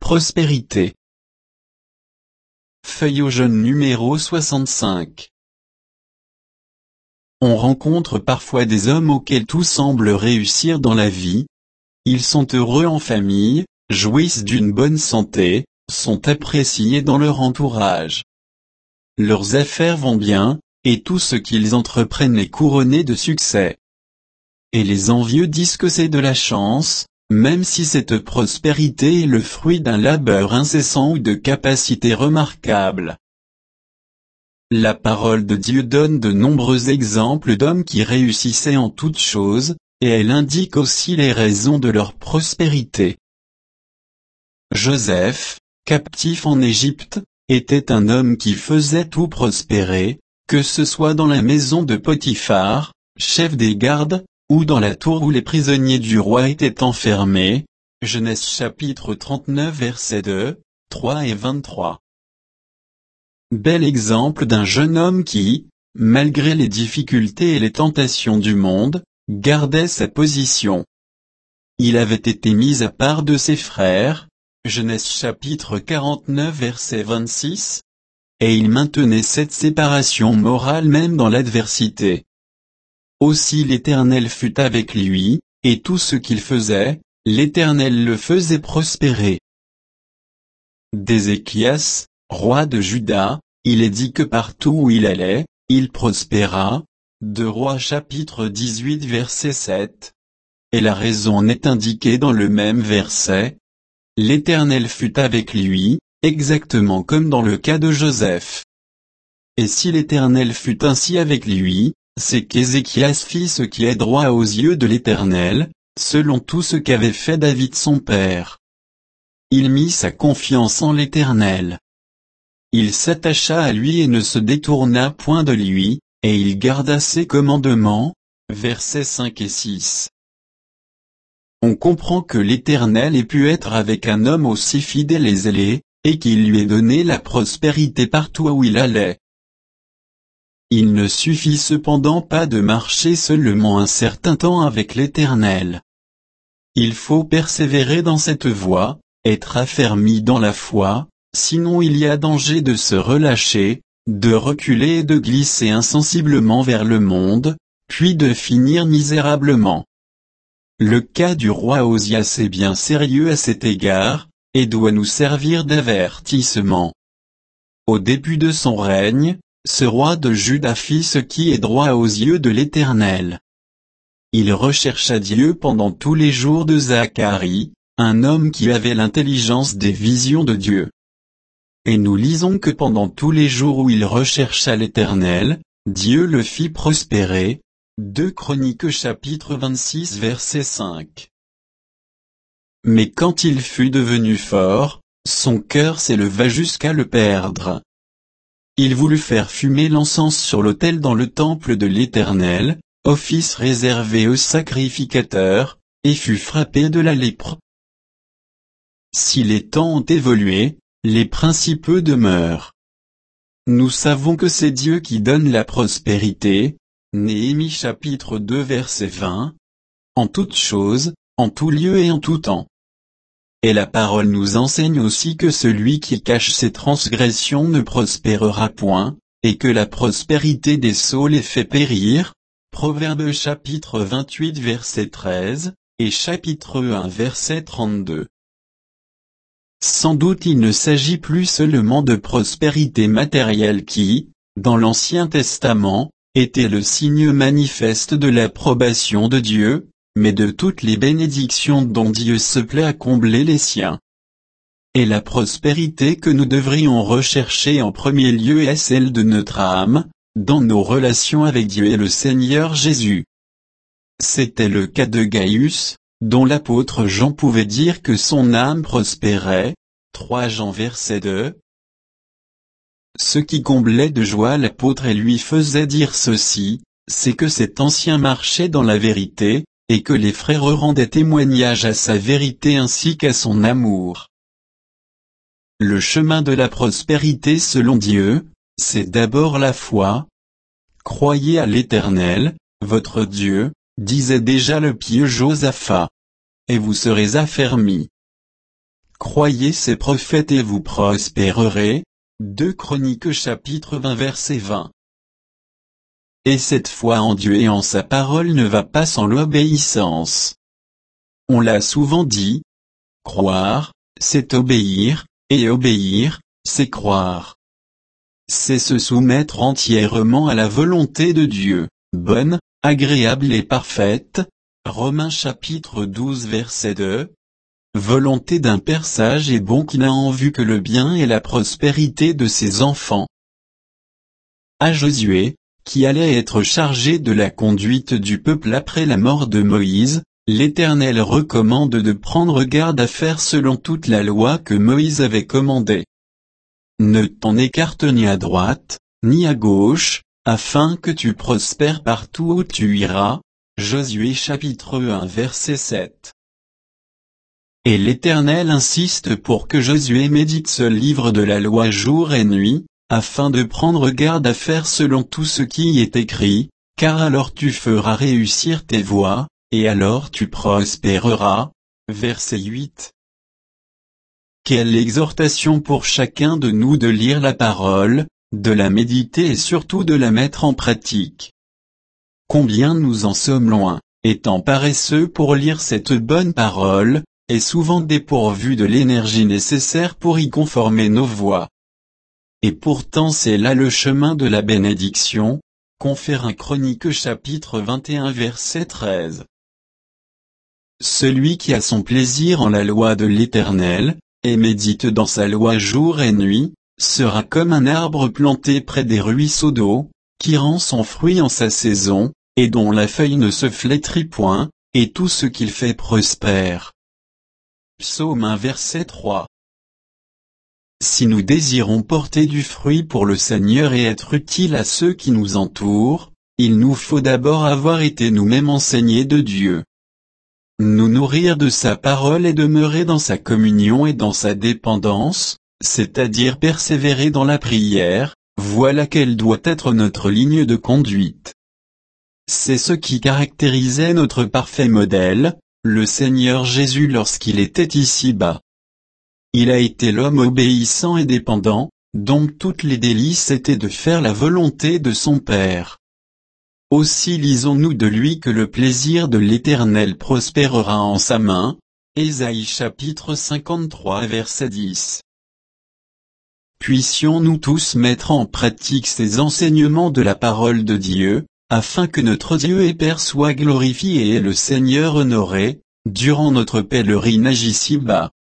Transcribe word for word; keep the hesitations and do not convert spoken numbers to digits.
prospérité. Feuille au jaune numéro soixante-cinq. On rencontre parfois des hommes auxquels tout semble réussir dans la vie. Ils sont heureux en famille, jouissent d'une bonne santé, sont appréciés dans leur entourage. Leurs affaires vont bien, et tout ce qu'ils entreprennent est couronné de succès. Et les envieux disent que c'est de la chance, même si cette prospérité est le fruit d'un labeur incessant ou de capacités remarquables. La parole de Dieu donne de nombreux exemples d'hommes qui réussissaient en toutes choses, et elle indique aussi les raisons de leur prospérité. Joseph, captif en Égypte, était un homme qui faisait tout prospérer, que ce soit dans la maison de Potiphar, chef des gardes, ou dans la tour où les prisonniers du roi étaient enfermés. Genèse chapitre trente-neuf versets deux, trois et vingt-trois. Bel exemple d'un jeune homme qui, malgré les difficultés et les tentations du monde, gardait sa position. Il avait été mis à part de ses frères, Genèse chapitre quarante-neuf verset vingt-six, et il maintenait cette séparation morale même dans l'adversité. Aussi l'Éternel fut avec lui, et tout ce qu'il faisait, l'Éternel le faisait prospérer. D'Ézéchias, roi de Juda, il est dit que partout où il allait, il prospéra. Deux Rois chapitre dix-huit verset sept. Et la raison en est indiquée dans le même verset. L'Éternel fut avec lui, exactement comme dans le cas de Joseph. Et si l'Éternel fut ainsi avec lui, c'est qu'Ézéchias fit ce qui est droit aux yeux de l'Éternel, selon tout ce qu'avait fait David son père. Il mit sa confiance en l'Éternel. Il s'attacha à lui et ne se détourna point de lui, et il garda ses commandements. Versets cinq et six. On comprend que l'Éternel ait pu être avec un homme aussi fidèle et zélé, et qu'il lui ait donné la prospérité partout où il allait. Il ne suffit cependant pas de marcher seulement un certain temps avec l'Éternel. Il faut persévérer dans cette voie, être affermi dans la foi, sinon il y a danger de se relâcher, de reculer et de glisser insensiblement vers le monde, puis de finir misérablement. Le cas du roi Osias est bien sérieux à cet égard, et doit nous servir d'avertissement. Au début de son règne, ce roi de Juda fit ce qui est droit aux yeux de l'Éternel. Il rechercha Dieu pendant tous les jours de Zacharie, un homme qui avait l'intelligence des visions de Dieu. Et nous lisons que pendant tous les jours où il rechercha l'Éternel, Dieu le fit prospérer. deux Chroniques chapitre vingt-six verset cinq. Mais quand il fut devenu fort, son cœur s'éleva jusqu'à le perdre. Il voulut faire fumer l'encens sur l'autel dans le temple de l'Éternel, office réservé aux sacrificateurs, et fut frappé de la lèpre. Si les temps ont évolué, les principaux demeurent. Nous savons que c'est Dieu qui donne la prospérité. Néhémie chapitre deux verset vingt. En toutes choses, en tout lieu et en tout temps. Et la parole nous enseigne aussi que celui qui cache ses transgressions ne prospérera point, et que la prospérité des sots les fait périr. Proverbes chapitre vingt-huit verset treize, et chapitre un verset trente-deux. Sans doute il ne s'agit plus seulement de prospérité matérielle qui, dans l'Ancien Testament, était le signe manifeste de l'approbation de Dieu, mais de toutes les bénédictions dont Dieu se plaît à combler les siens. Et la prospérité que nous devrions rechercher en premier lieu est celle de notre âme, dans nos relations avec Dieu et le Seigneur Jésus. C'était le cas de Gaius, dont l'apôtre Jean pouvait dire que son âme prospérait. trois Jean verset deux. Ce qui comblait de joie l'apôtre et lui faisait dire ceci, c'est que cet ancien marchait dans la vérité, et que les frères rendaient témoignage à sa vérité ainsi qu'à son amour. Le chemin de la prospérité selon Dieu, c'est d'abord la foi. Croyez à l'Éternel, votre Dieu, disait déjà le pieux Josaphat. Et vous serez affermis. croyez ces prophètes et vous prospérerez. deux Chroniques chapitre vingt verset vingt. Et cette foi en Dieu et en sa parole ne va pas sans l'obéissance. On l'a souvent dit, croire, c'est obéir, et obéir, c'est croire. C'est se soumettre entièrement à la volonté de Dieu, bonne, agréable et parfaite. Romains chapitre douze verset deux. Volonté d'un Père sage et bon qui n'a en vue que le bien et la prospérité de ses enfants. À Josué, qui allait être chargé de la conduite du peuple après la mort de Moïse, l'Éternel recommande de prendre garde à faire selon toute la loi que Moïse avait commandée. Ne t'en écarte ni à droite, ni à gauche, afin que tu prospères partout où tu iras. Josué chapitre un verset sept. Et l'Éternel insiste pour que Josué médite ce livre de la loi jour et nuit, afin de prendre garde à faire selon tout ce qui y est écrit, car alors tu feras réussir tes voies, et alors tu prospéreras. Verset huit. Quelle exhortation pour chacun de nous de lire la parole, de la méditer et surtout de la mettre en pratique. Combien nous en sommes loin, étant paresseux pour lire cette bonne parole, et souvent dépourvus de l'énergie nécessaire pour y conformer nos voies. Et pourtant c'est là le chemin de la bénédiction, confère un Chronique chapitre vingt et un verset treize. Celui qui a son plaisir en la loi de l'Éternel, et médite dans sa loi jour et nuit, sera comme un arbre planté près des ruisseaux d'eau, qui rend son fruit en sa saison, et dont la feuille ne se flétrit point, et tout ce qu'il fait prospère. Psaume un verset trois. Si nous désirons porter du fruit pour le Seigneur et être utiles à ceux qui nous entourent, il nous faut d'abord avoir été nous-mêmes enseignés de Dieu. Nous nourrir de sa parole et demeurer dans sa communion et dans sa dépendance, c'est-à-dire persévérer dans la prière, voilà quelle doit être notre ligne de conduite. C'est ce qui caractérisait notre parfait modèle, le Seigneur Jésus lorsqu'il était ici-bas. Il a été l'homme obéissant et dépendant, dont toutes les délices étaient de faire la volonté de son Père. Aussi lisons-nous de lui que le plaisir de l'Éternel prospérera en sa main. Ésaïe chapitre cinquante-trois verset dix. Puissions-nous tous mettre en pratique ces enseignements de la parole de Dieu, afin que notre Dieu et Père soit glorifié et le Seigneur honoré, durant notre pèlerinage ici-bas.